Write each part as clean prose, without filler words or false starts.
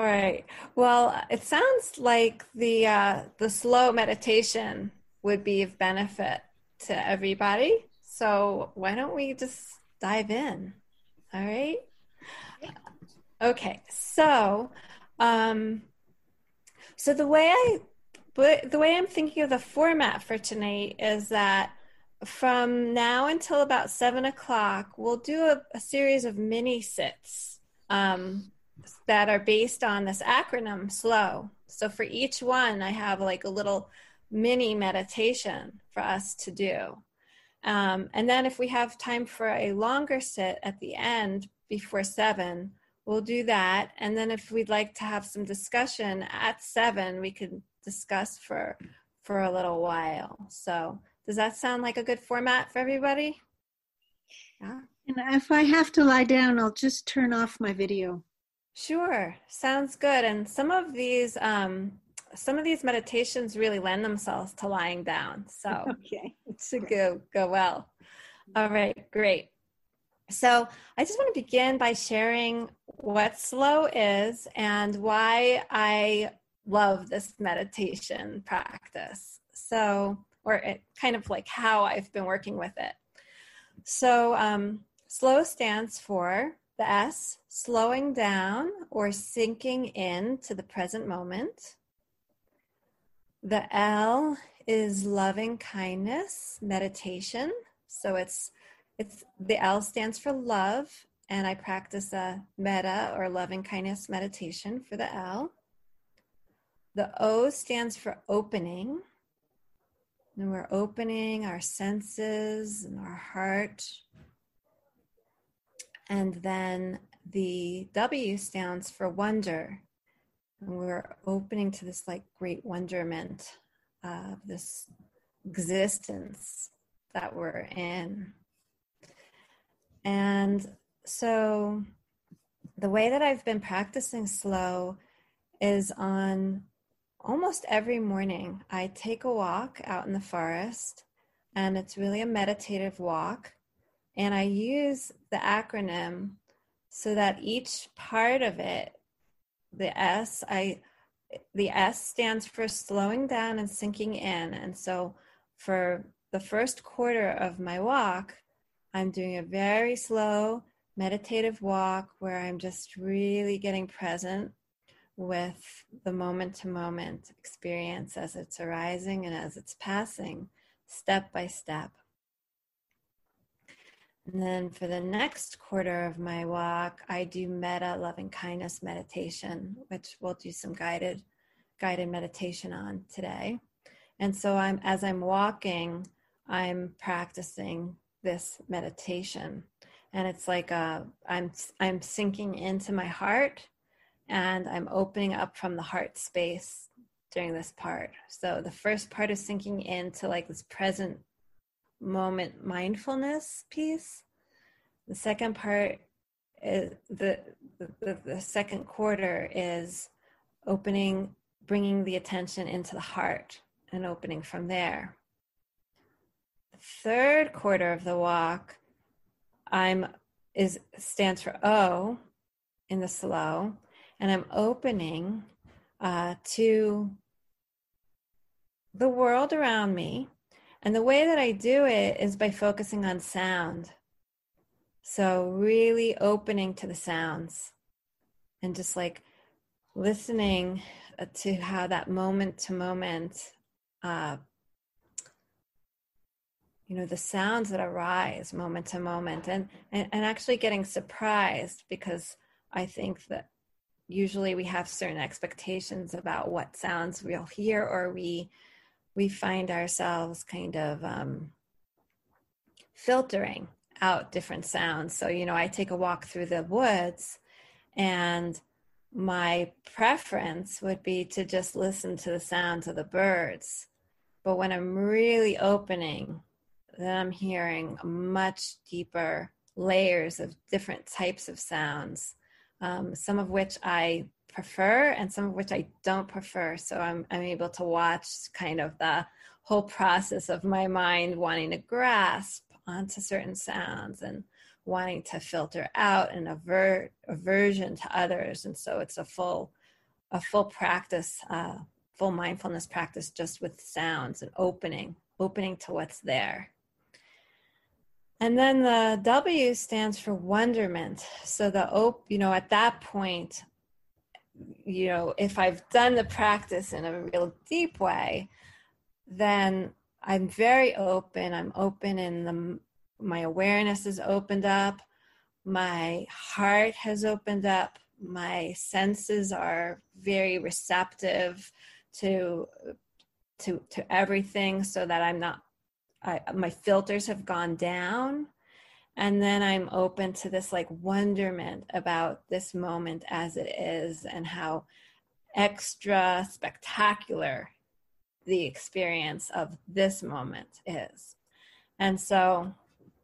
right. Well, it sounds like the slow meditation would be of benefit to everybody. So why don't we just dive in? All right. Okay. Um, so the way I'm thinking of the format for tonight is that from now until about 7 o'clock, we'll do a series of mini sits. That are based on this acronym SLOW. So for each one, I have like a little mini meditation for us to do. And then if we have time for a longer sit at the end before 7, we'll do that. And then if we'd like to have some discussion at 7, we could discuss for a little while. So does that sound like a good format for everybody? Yeah. And if I have to lie down, I'll just turn off my video. Sure, sounds good. And some of these meditations really lend themselves to lying down, so Okay. it should go well. All right, great. So I just want to begin by sharing what slow is and why I love this meditation practice. Or kind of like how I've been working with it. So slow stands for the S, slowing down or sinking in to the present moment. The L is loving kindness meditation. So it's the L stands for love, and I practice a metta or loving kindness meditation for the L. The O stands for opening. And we're opening our senses and our heart. And then the W stands for wonder. And we're opening to this like great wonderment of this existence that we're in. And so the way that I've been practicing slow is on almost every morning. I take a walk out in the forest, and it's really a meditative walk. And I use the acronym so that each part of it, the S stands for slowing down and sinking in. And so for the first quarter of my walk, I'm doing a very slow meditative walk where I'm just really getting present with the moment to moment experience as it's arising and as it's passing, step by step. And then for the next quarter of my walk, I do metta loving kindness meditation, which we'll do some guided meditation on today. And so as I'm walking, I'm practicing this meditation. And it's like I'm sinking into my heart, and I'm opening up from the heart space during this part. So the first part is sinking into like this present moment mindfulness piece. The second part is the second quarter is opening, bringing the attention into the heart and opening from there. The third quarter of the walk stands for O in the slow, and I'm opening to the world around me. And the way that I do it is by focusing on sound. So really opening to the sounds and just like listening to how that moment to moment, the sounds that arise moment to moment, and actually getting surprised, because I think that usually we have certain expectations about what sounds we'll hear, or we find ourselves kind of filtering out different sounds. So, I take a walk through the woods, and my preference would be to just listen to the sounds of the birds. But when I'm really opening, then I'm hearing much deeper layers of different types of sounds, some of which I prefer and some of which I don't prefer. So I'm able to watch kind of the whole process of my mind wanting to grasp onto certain sounds and wanting to filter out and aversion to others. And so it's a full a full practice, full mindfulness practice just with sounds and opening to what's there. And then the W stands for wonderment. So at that point, if I've done the practice in a real deep way, then I'm very open. I'm open in my awareness is opened up. My heart has opened up. My senses are very receptive to everything, so that I'm not, my filters have gone down. And then I'm open to this like wonderment about this moment as it is, and how extra spectacular the experience of this moment is. And so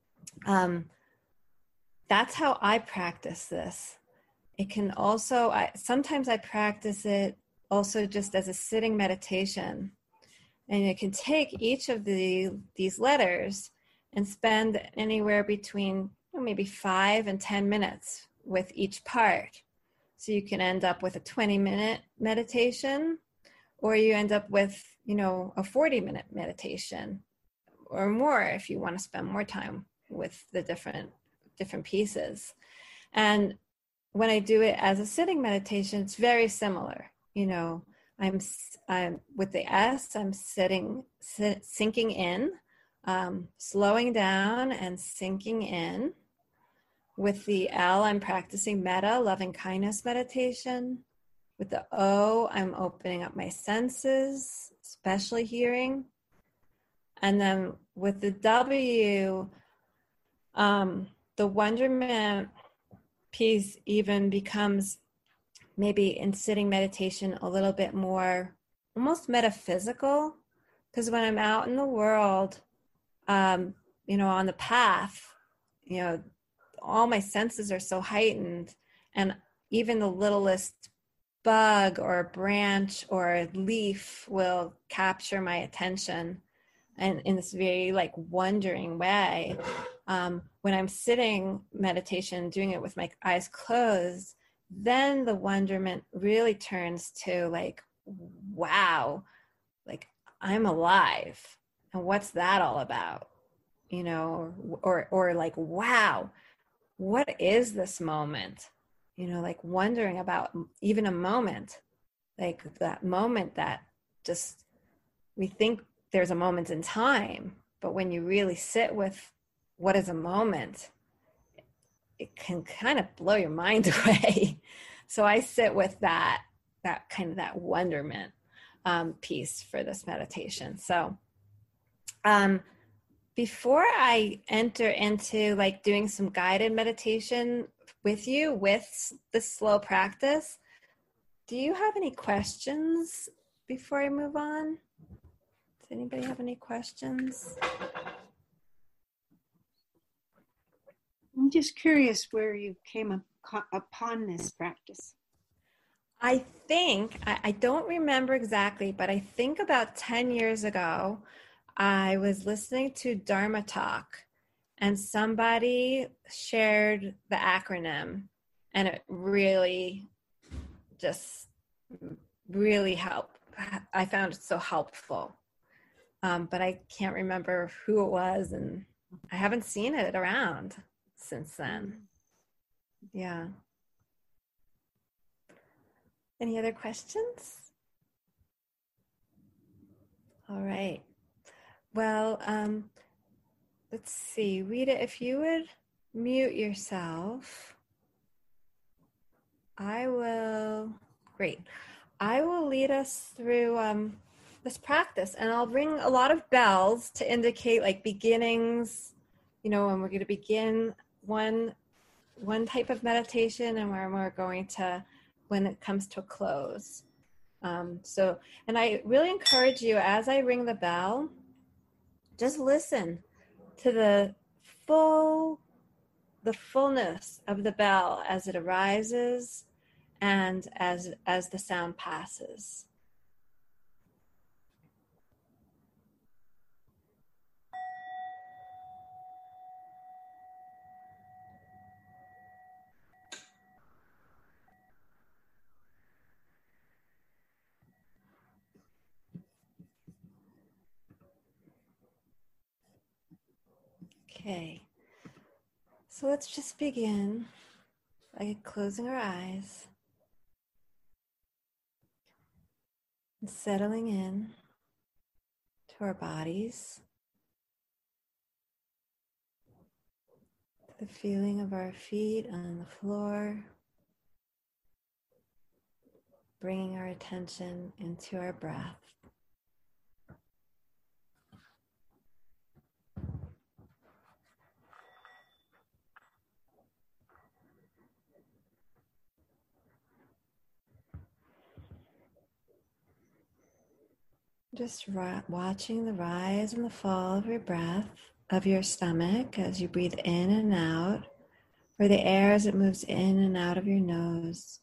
that's how I practice this. It can also, sometimes I practice it also just as a sitting meditation. And you can take each of these letters and spend anywhere between maybe 5 and 10 minutes with each part. So you can end up with a 20-minute meditation, or you end up with, a 40-minute meditation or more if you want to spend more time with the different pieces. And when I do it as a sitting meditation, it's very similar. I'm with the S, I'm sinking in, slowing down and sinking in. With the L, I'm practicing metta, loving kindness meditation. With the O, I'm opening up my senses, especially hearing. And then with the W, the wonderment piece even becomes maybe in sitting meditation a little bit more almost metaphysical, because when I'm out in the world, on the path, all my senses are so heightened, and even the littlest bug or branch or leaf will capture my attention, and in this very like wondering way. When I'm sitting meditation, doing it with my eyes closed, then the wonderment really turns to like, wow, like I'm alive. And what's that all about? Or like, wow, what is this moment? Like wondering about even a moment, like that moment that just, we think there's a moment in time, but when you really sit with what is a moment, it can kind of blow your mind away. So I sit with that kind of that wonderment piece for this meditation. So before I enter into like doing some guided meditation with you with the slow practice, do you have any questions before I move on? Does anybody have any questions? I'm just curious where you came upon this practice. I think, I don't remember exactly, but I think about 10 years ago, I was listening to Dharma Talk, and somebody shared the acronym, and it really helped. I found it so helpful. But I can't remember who it was, and I haven't seen it around since then. Yeah. Any other questions? All right. Well, let's see. Rita, if you would mute yourself, great. I will lead us through this practice, and I'll ring a lot of bells to indicate like beginnings, when we're going to begin one type of meditation and where we're going to, when it comes to a close. And I really encourage you, as I ring the bell, just listen to the fullness of the bell as it arises and as the sound passes. Okay, so let's just begin by closing our eyes and settling in to our bodies, to the feeling of our feet on the floor, bringing our attention into our breath. Just watching the rise and the fall of your breath, of your stomach as you breathe in and out, or the air as it moves in and out of your nose.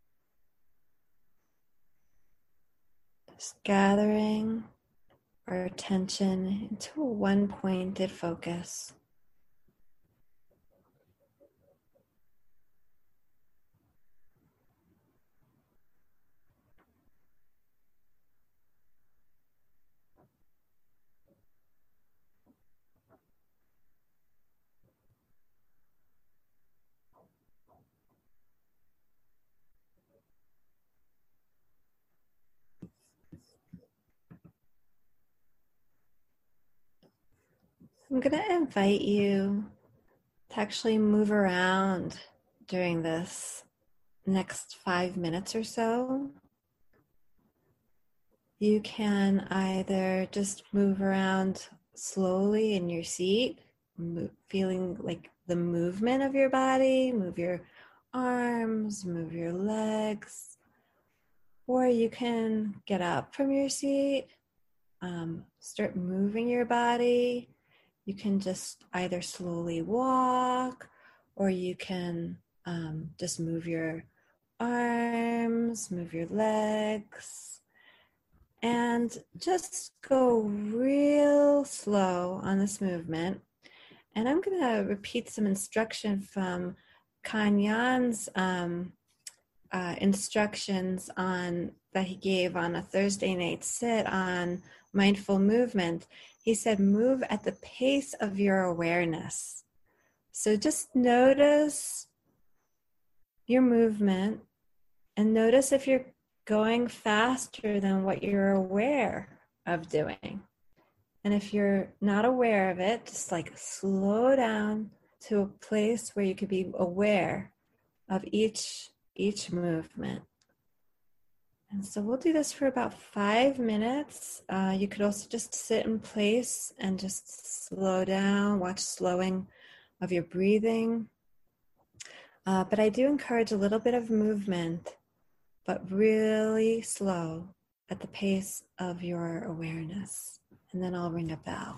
Just gathering our attention into a one-pointed focus. I'm going to invite you to actually move around during this next 5 minutes or so. You can either just move around slowly in your seat, feeling like the movement of your body, move your arms, move your legs, or you can get up from your seat, start moving your body. You can just either slowly walk, or you can just move your arms, move your legs, and just go real slow on this movement. And I'm going to repeat some instruction from Kanyan's instructions on that he gave on a Thursday night sit on mindful movement. He said, move at the pace of your awareness. So just notice your movement and notice if you're going faster than what you're aware of doing. And if you're not aware of it, just like slow down to a place where you could be aware of each movement. And so we'll do this for about 5 minutes. You could also just sit in place and just slow down, watch slowing of your breathing. But I do encourage a little bit of movement, but really slow at the pace of your awareness. And then I'll ring a bell.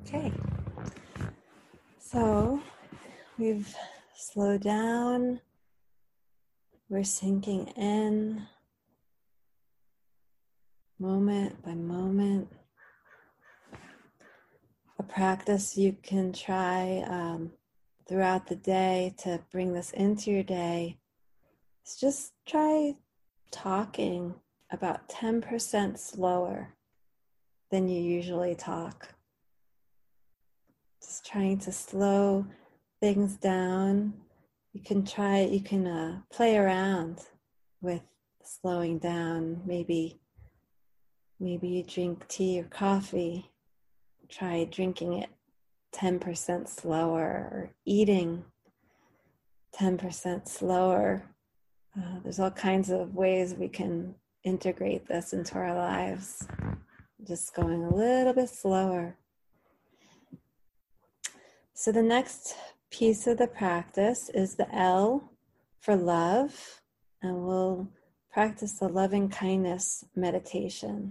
Okay. So we've slowed down. We're sinking in moment by moment. A practice you can try throughout the day to bring this into your day is just try talking about 10% slower than you usually talk. Just trying to slow things down. You can play around with slowing down. Maybe you drink tea or coffee. Try drinking it 10% slower, or eating 10% slower. There's all kinds of ways we can integrate this into our lives. Just going a little bit slower. So the next piece of the practice is the L for love, and we'll practice the loving kindness meditation.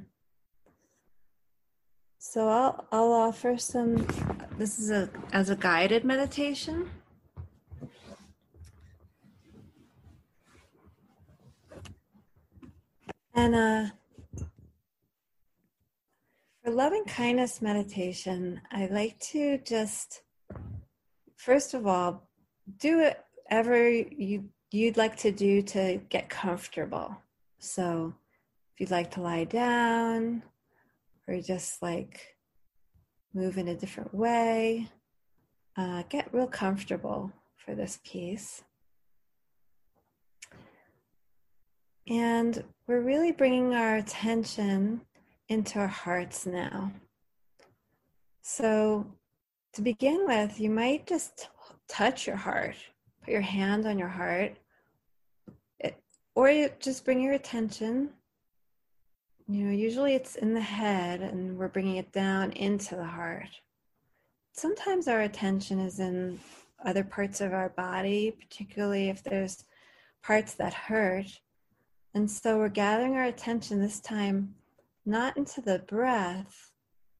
So I'll offer some. This is as a guided meditation. And for loving kindness meditation, I like to just, first of all, do whatever you'd like to do to get comfortable. So if you'd like to lie down, or just like move in a different way, get real comfortable for this piece. And we're really bringing our attention into our hearts now. So to begin with, you might just touch your heart, put your hand on your heart, or you just bring your attention. Usually it's in the head and we're bringing it down into the heart. Sometimes our attention is in other parts of our body, particularly if there's parts that hurt. And so we're gathering our attention this time, not into the breath,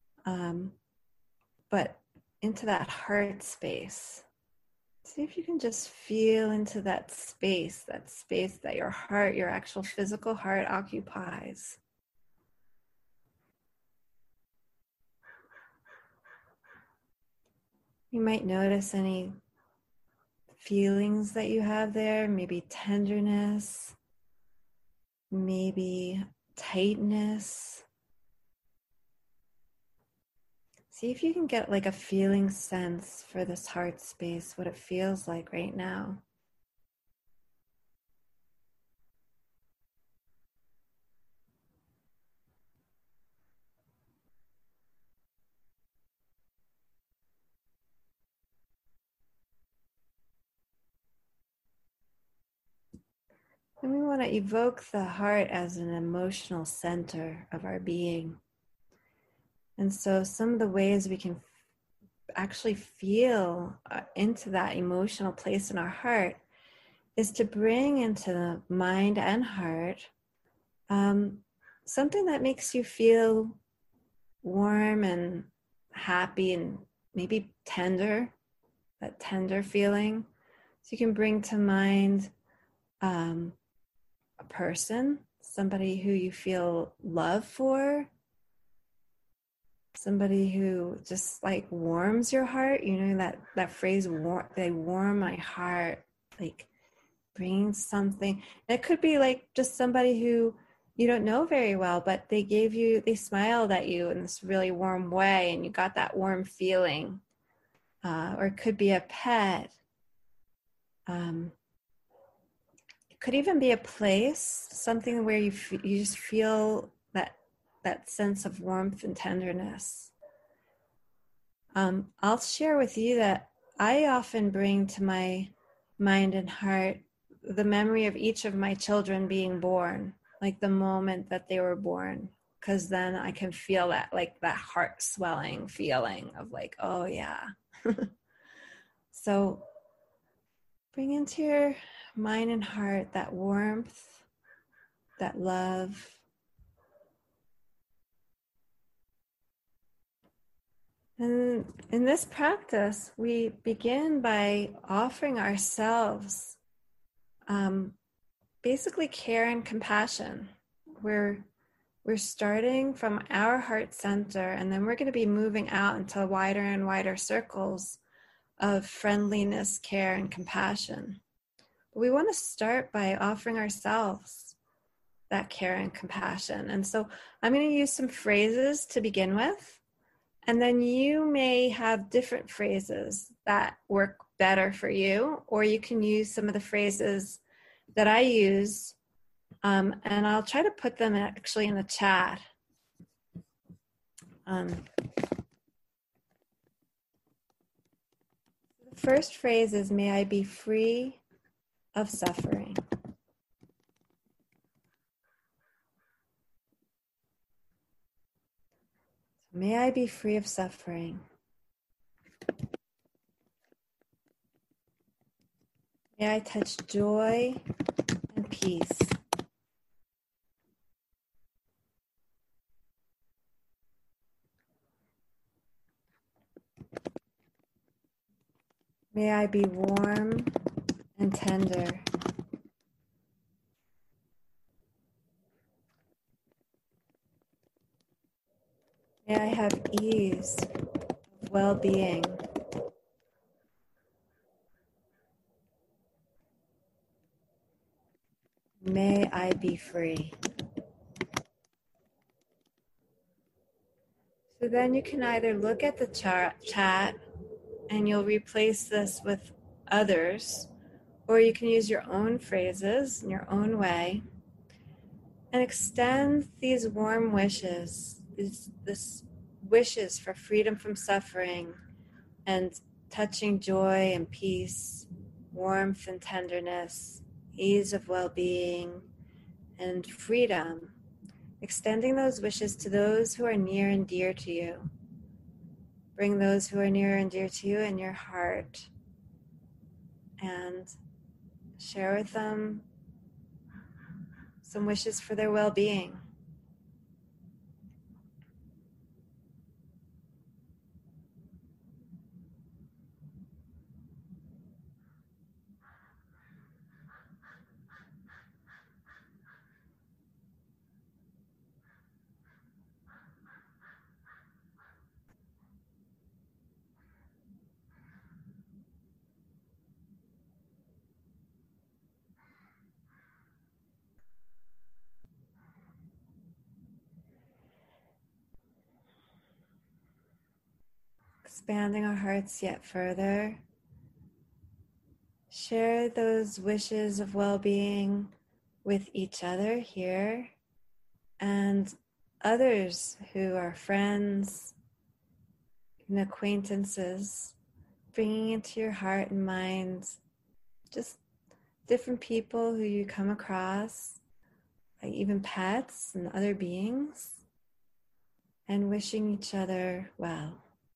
but into that heart space. See if you can just feel into that space that your heart, your actual physical heart occupies. You might notice any feelings that you have there, maybe tenderness, maybe tightness. See if you can get like a feeling sense for this heart space, what it feels like right now. And we want to evoke the heart as an emotional center of our being. And so some of the ways we can actually feel into that emotional place in our heart is to bring into the mind and heart something that makes you feel warm and happy and maybe tender, that tender feeling. So you can bring to mind a person, somebody who you feel love for, somebody who just like warms your heart. That phrase, they warm my heart, like bringing something. It could be like just somebody who you don't know very well, but they smiled at you in this really warm way and you got that warm feeling. Or it could be a pet. It could even be a place, something where you just feel that sense of warmth and tenderness. I'll share with you that I often bring to my mind and heart the memory of each of my children being born, like the moment that they were born, because then I can feel that, like that heart swelling feeling of like, oh yeah. So bring into your mind and heart that warmth, that love. And in this practice, we begin by offering ourselves basically care and compassion. We're starting from our heart center, and then we're going to be moving out into wider and wider circles of friendliness, care, and compassion. But we want to start by offering ourselves that care and compassion. And so I'm going to use some phrases to begin with, and then you may have different phrases that work better for you, or you can use some of the phrases that I use, and I'll try to put them actually in the chat. The first phrase is, may I be free of suffering. May I be free of suffering. May I touch joy and peace. May I be warm and tender. May I have ease of well-being. May I be free. So then you can either look at the chat and you'll replace this with others, or you can use your own phrases in your own way and extend these warm wishes, this wishes for freedom from suffering and touching joy and peace, warmth and tenderness, ease of well-being, and freedom. Extending those wishes to those who are near and dear to you. Bring those who are near and dear to you in your heart and share with them some wishes for their well-being. Expanding our hearts yet further. Share those wishes of well-being with each other here and others who are friends and acquaintances, bringing into your heart and mind just different people who you come across, like even pets and other beings, and wishing each other well.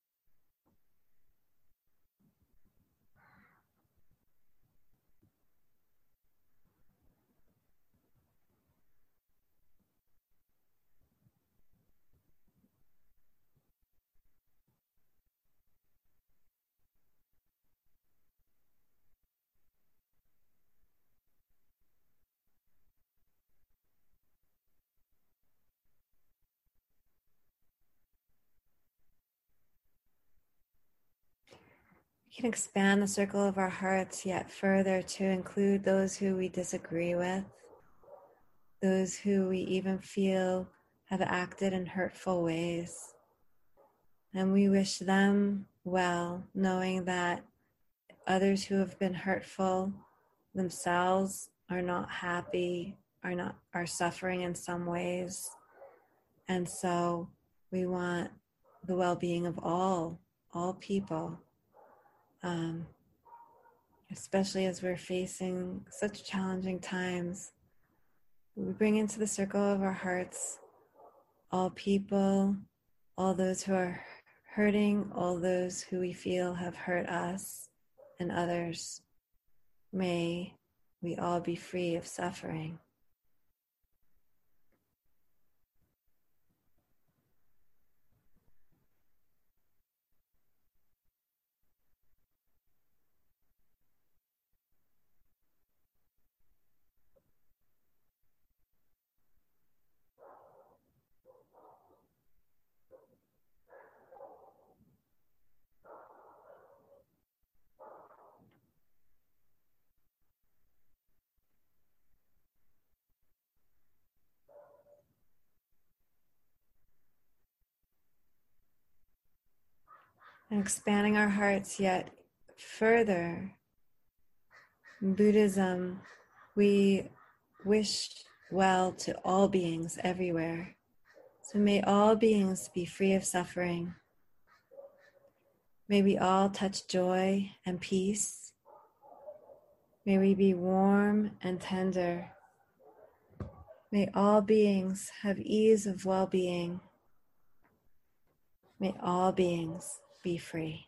We can expand the circle of our hearts yet further to include those who we disagree with, those who we even feel have acted in hurtful ways. And we wish them well, knowing that others who have been hurtful themselves are not happy, are suffering in some ways. And so we want the well-being of all people. Especially as we're facing such challenging times. We bring into the circle of our hearts all people, all those who are hurting, all those who we feel have hurt us and others. May we all be free of suffering. and expanding our hearts yet further. In Buddhism, we wish well to all beings everywhere. So may all beings be free of suffering. May we all touch joy and peace. May we be warm and tender. May all beings have ease of well-being. May all beings be free.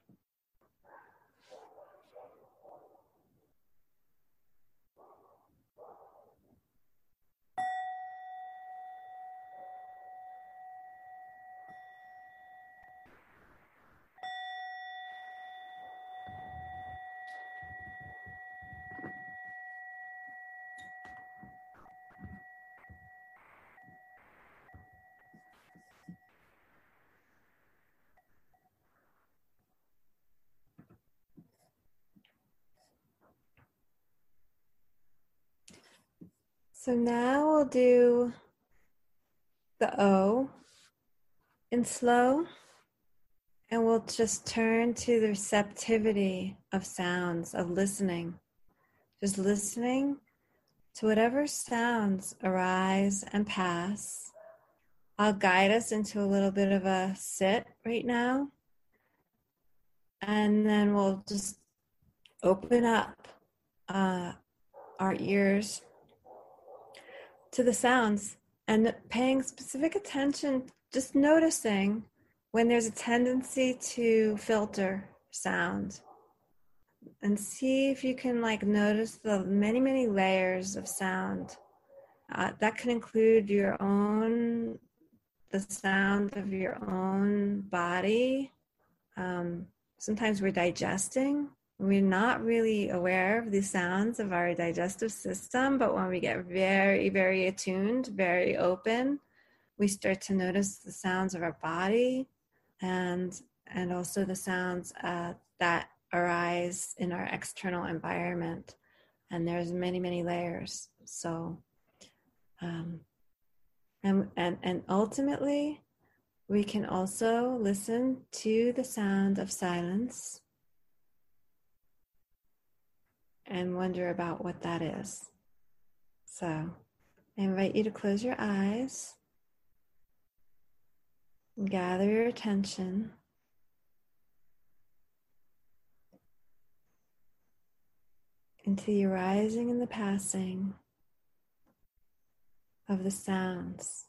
So now we'll do the O in slow, and we'll just turn to the receptivity of sounds, of listening. Just listening to whatever sounds arise and pass. I'll guide us into a little bit of a sit right now, and then we'll just open up our ears to the sounds and paying specific attention, just noticing when there's a tendency to filter sound, and see if you can notice the many, many layers of sound. That can include the sound of your own body. Sometimes we're digesting. We're not really aware of the sounds of our digestive system, but when we get very, very attuned, very open, we start to notice the sounds of our body and also the sounds that arise in our external environment. And there's many, many layers. So, and ultimately, we can also listen to the sound of silence and wonder about what that is. So I invite you to close your eyes and gather your attention into the arising and the passing of the sounds.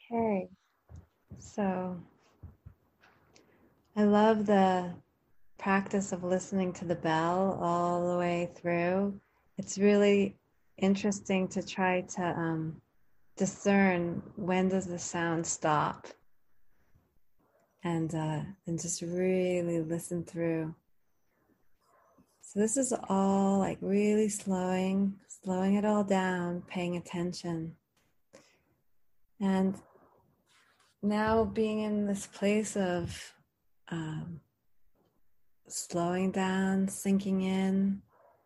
Okay, so I love the practice of listening to the bell all the way through. It's really interesting to try to discern when does the sound stop, and just really listen through. So this is all like really slowing it all down, paying attention. And now being in this place of um, slowing down, sinking in,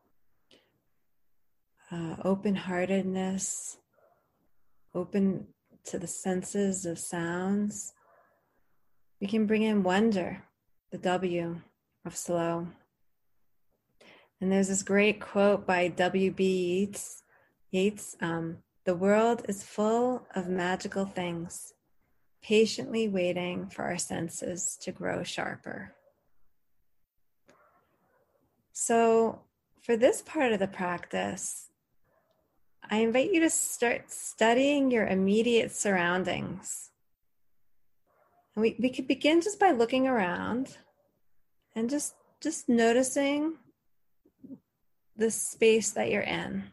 open-heartedness, open to the senses of sounds, we can bring in wonder, the W of slow. And there's this great quote by W.B. Yeats, the world is full of magical things, patiently waiting for our senses to grow sharper. So for this part of the practice, I invite you to start studying your immediate surroundings. And we could begin just by looking around and just noticing the space that you're in.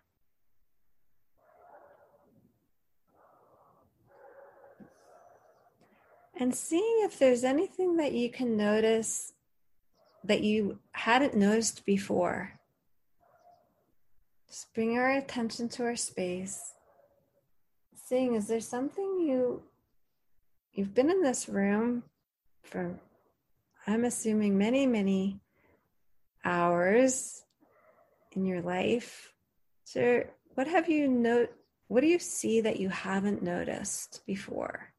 And seeing if there's anything that you can notice that you hadn't noticed before. Just bring our attention to our space. Seeing, is there something you've been in this room for, I'm assuming, many hours in your life. So what do you see that you haven't noticed before?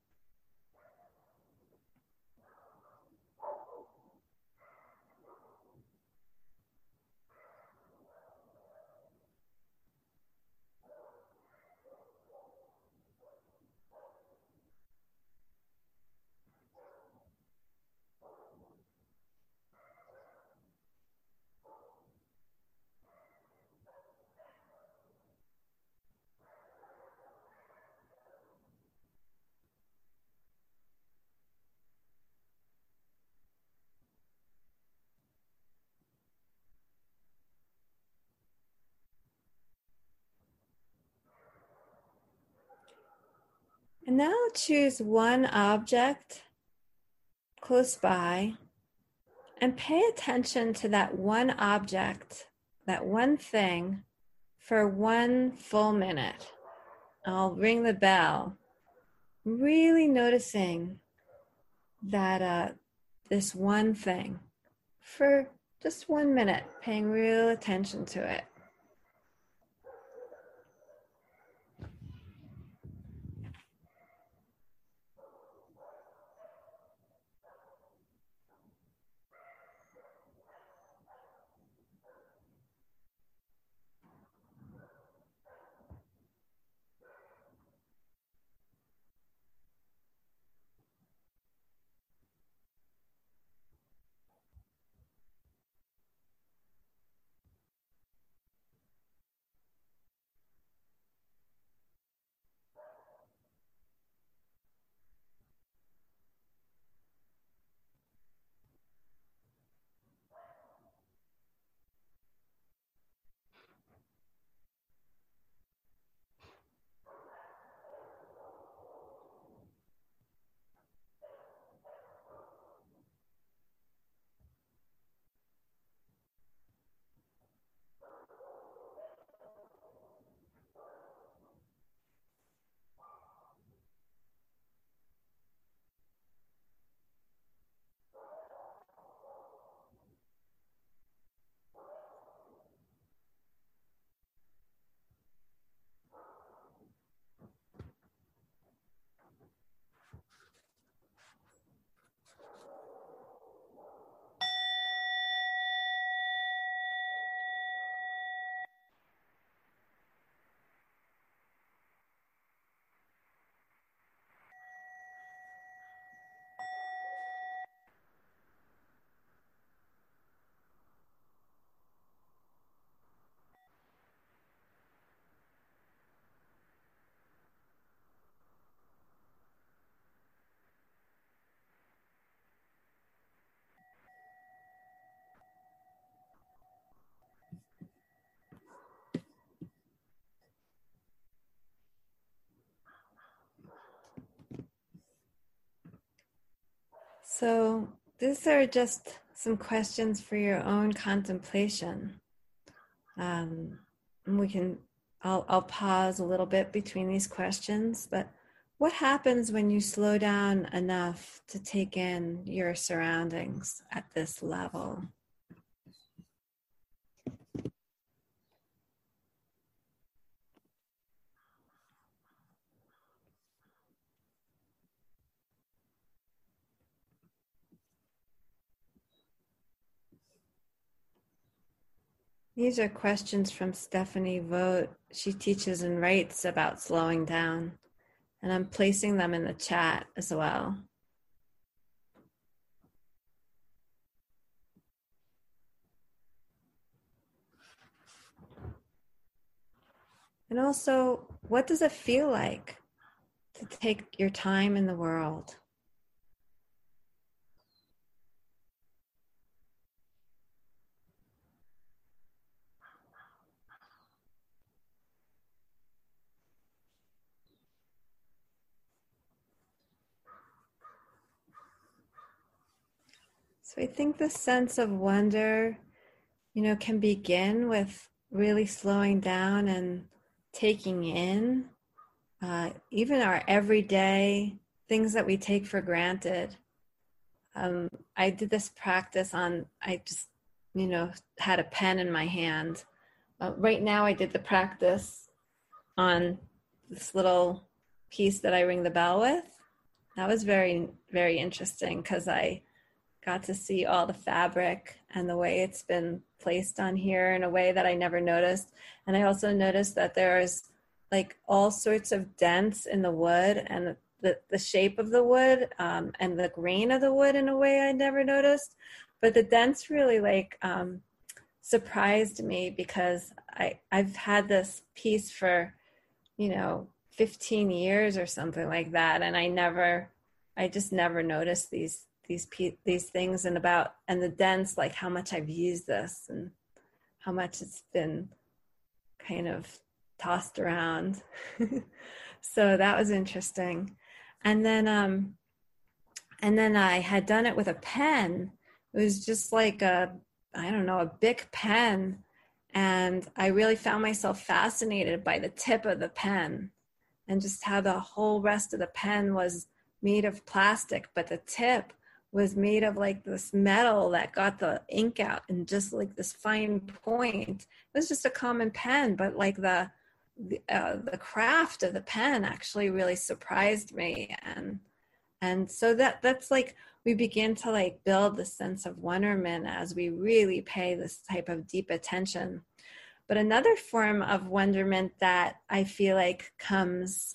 And now choose one object close by and pay attention to that one object, that one thing, for 1 full minute. I'll ring the bell, really noticing that this one thing for just 1 minute, paying real attention to it. So these are just some questions for your own contemplation. We can, I'll pause a little bit between these questions, but what happens when you slow down enough to take in your surroundings at this level? These are questions from Stephanie Vogt. She teaches and writes about slowing down, and I'm placing them in the chat as well. And also, what does it feel like to take your time in the world? So I think the sense of wonder, can begin with really slowing down and taking in even our everyday things that we take for granted. I did this practice I just, had a pen in my hand. Right now I did the practice on this little piece that I ring the bell with. That was very, very interesting because I got to see all the fabric and the way it's been placed on here in a way that I never noticed. And I also noticed that there's like all sorts of dents in the wood and the shape of the wood and the grain of the wood in a way I never noticed. But the dents really surprised me because I've had this piece for, 15 years or something like that. And I just never noticed these things and the dents, like how much I've used this and how much it's been kind of tossed around. So that was interesting. And then I had done it with a pen. It was just like a Bic pen. And I really found myself fascinated by the tip of the pen and just how the whole rest of the pen was made of plastic, but the tip was made of like this metal that got the ink out and just like this fine point. It was just a common pen, but like the craft of the pen actually really surprised me. And so that's like, we begin to like build the sense of wonderment as we really pay this type of deep attention. But another form of wonderment that I feel like comes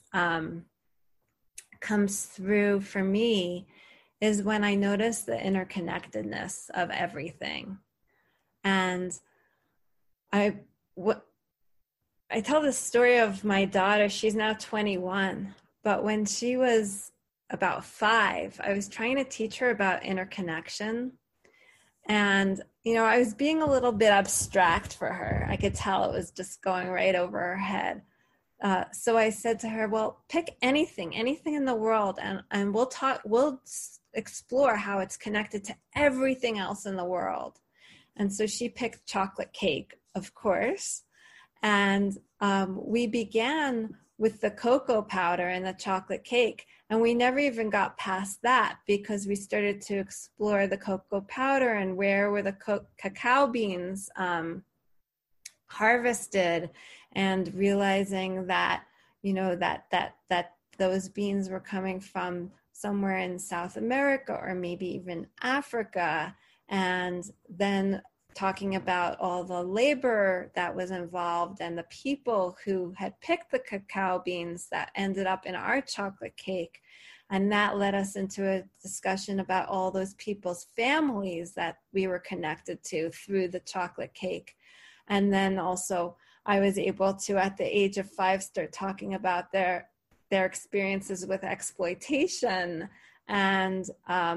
through for me is when I notice the interconnectedness of everything. And I tell the story of my daughter. She's now 21, but when she was about 5, I was trying to teach her about interconnection. And, I was being a little bit abstract for her. I could tell it was just going right over her head. So I said to her, well, pick anything in the world, and we'll explore how it's connected to everything else in the world. And so she picked chocolate cake, of course. And we began with the cocoa powder and the chocolate cake. And we never even got past that because we started to explore the cocoa powder and where were the cacao beans harvested, and realizing that, that those beans were coming from somewhere in South America or maybe even Africa. And then talking about all the labor that was involved and the people who had picked the cacao beans that ended up in our chocolate cake. And that led us into a discussion about all those people's families that we were connected to through the chocolate cake. And then also I was able to, at the age of 5, start talking about their experiences with exploitation and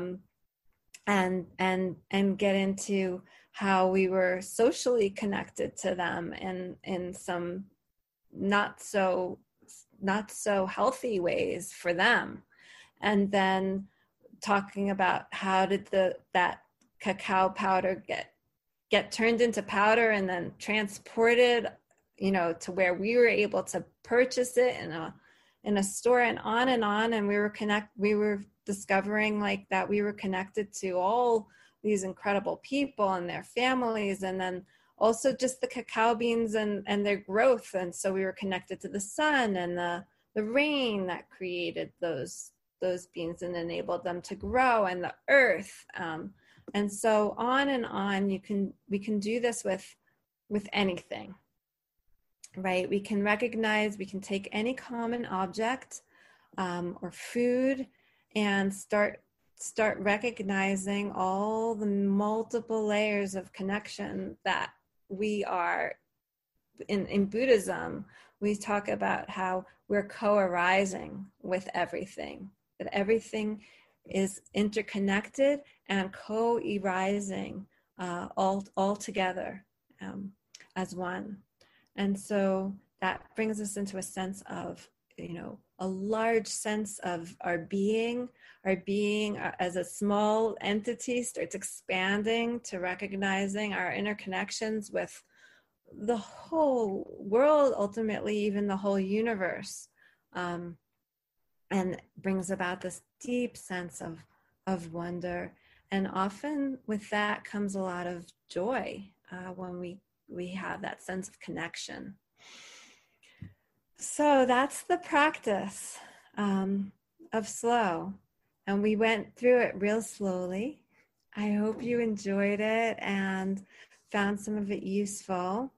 get into how we were socially connected to them in some not so healthy ways for them. And then talking about how did that cacao powder get turned into powder and then transported, to where we were able to purchase it in a store, and on and on. And we were discovering like that we were connected to all these incredible people and their families, and then also just the cacao beans and their growth. And so we were connected to the sun and the rain that created those beans and enabled them to grow, and the earth. And so on and on. We can do this with anything, right? We can take any common object or food and start recognizing all the multiple layers of connection that we are in Buddhism. We talk about how we're co-arising with everything, that everything is interconnected and co-arising all together as one. And so that brings us into a sense of, a large sense of our being as a small entity starts expanding to recognizing our interconnections with the whole world, ultimately even the whole universe, and brings about this deep sense of wonder. And often with that comes a lot of joy when we have that sense of connection. So that's the practice of slow. And we went through it real slowly. I hope you enjoyed it and found some of it useful.